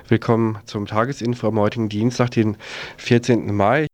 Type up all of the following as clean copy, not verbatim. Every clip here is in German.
Willkommen zum Tagesinfo am heutigen Dienstag, den 14. Mai.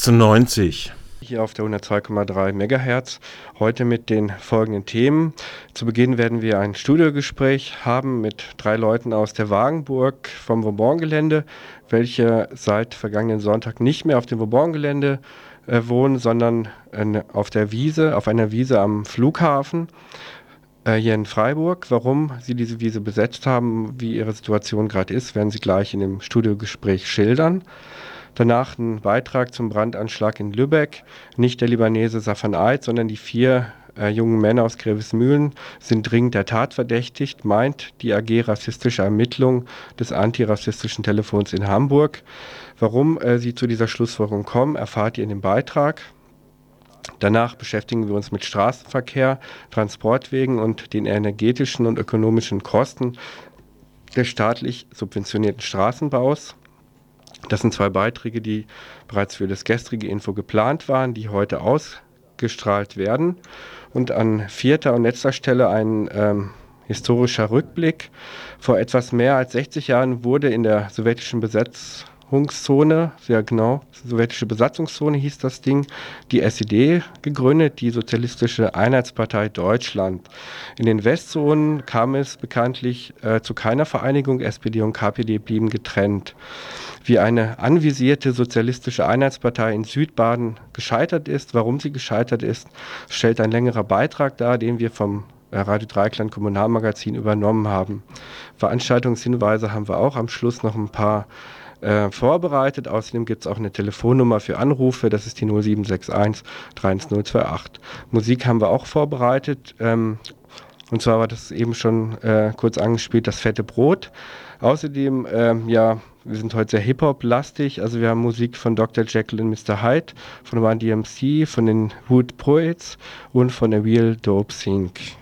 96. Hier auf der 102,3 MHz. Heute mit den folgenden Themen. Zu Beginn werden wir ein Studiogespräch haben mit 3 Leuten aus der Wagenburg vom Vauban-Gelände, welche seit vergangenen Sonntag nicht mehr auf dem Vauban-Gelände wohnen, sondern auf einer Wiese am Flughafen. Hier in Freiburg. Warum sie diese Wiese besetzt haben, wie ihre Situation gerade ist, werden sie gleich in dem Studiogespräch schildern. Danach ein Beitrag zum Brandanschlag in Lübeck. Nicht der Libanese Safan Eid, sondern die 4 jungen Männer aus Grevesmühlen sind dringend der Tat verdächtigt, meint die AG Rassistische Ermittlung des antirassistischen Telefons in Hamburg. Warum sie zu dieser Schlussfolgerung kommen, erfahrt ihr in dem Beitrag. Danach beschäftigen wir uns mit Straßenverkehr, Transportwegen und den energetischen und ökonomischen Kosten des staatlich subventionierten Straßenbaus. Das sind 2 Beiträge, die bereits für das gestrige Info geplant waren, die heute ausgestrahlt werden. Und an 4. und letzter Stelle ein historischer Rückblick. Vor etwas mehr als 60 Jahren wurde in der sowjetischen Besatzungszone, sehr genau, sowjetische Besatzungszone hieß das Ding, die SED gegründet, die Sozialistische Einheitspartei Deutschland. In den Westzonen kam es bekanntlich zu keiner Vereinigung, SPD und KPD blieben getrennt. Wie eine anvisierte Sozialistische Einheitspartei in Südbaden gescheitert ist, warum sie gescheitert ist, stellt ein längerer Beitrag dar, den wir vom Radio Dreieckland Kommunalmagazin übernommen haben. Veranstaltungshinweise haben wir auch am Schluss noch ein paar vorbereitet. Außerdem gibt es auch eine Telefonnummer für Anrufe, das ist die 0761 31028. Musik haben wir auch vorbereitet, und zwar war das eben schon kurz angespielt, das fette Brot. Außerdem, wir sind heute sehr Hip-Hop-lastig, also wir haben Musik von Dr. Jekyll und Mr. Hyde, von Run DMC, von den Wood Poets und von der Real Dope Sync.